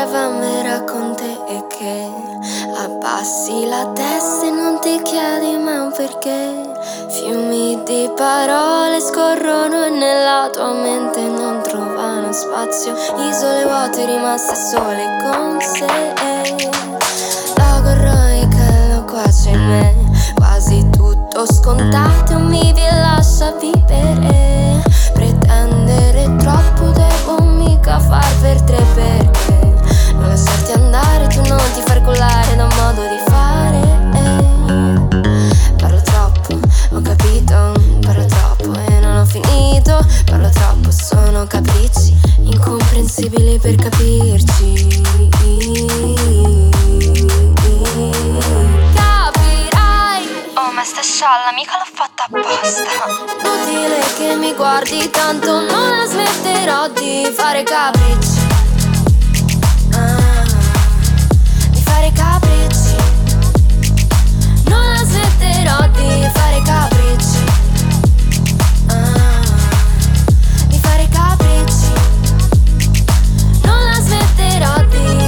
Levamela con te e che abbassi la testa e non ti chiedi mai un perché. Fiumi di parole scorrono e nella tua mente non trovano spazio. Isole vuote rimaste sole con sé. La corroi che lo quasi in me, quasi tutto scontato, mi vi lascia vivere. Pretendere troppo devo mica far per tre perché non lasciarti andare, tu non ti far collare da un modo di fare. Parlo troppo, ho capito, parlo troppo e non ho finito. Parlo troppo, sono capricci incomprensibili per capirci. Oh, ma sta scialla, mica l'ho fatta apposta. Inutile che mi guardi tanto, non la smetterò di fare capricci. Di fare capricci. Non la smetterò di fare capricci. Di fare capricci. Non la smetterò di.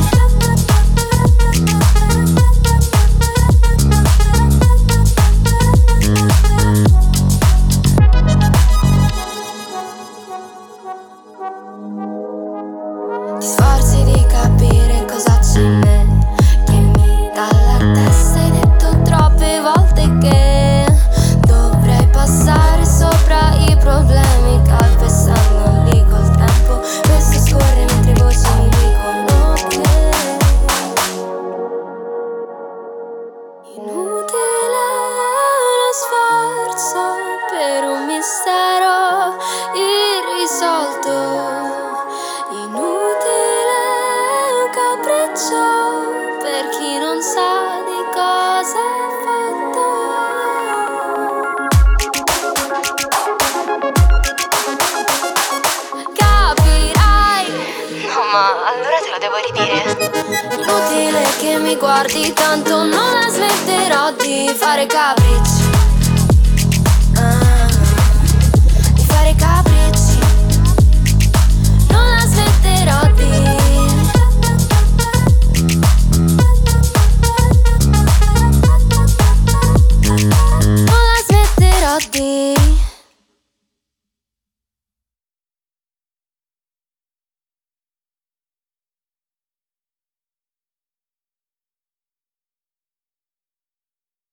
Ti sforzi di capire cosa c'è in me che mi dà la testa. Hai detto troppe volte che dovrei passare sopra i problemi, calpestandoli col tempo. Questo scorre mentre voci mi dicono che inutile uno sforzo per un mistero irrisolto. Inutile un capriccio per chi non sa di cosa è fatto. Capirai. No, ma allora te lo devo ridire. Inutile che mi guardi tanto, non la smetterò di fare capricci.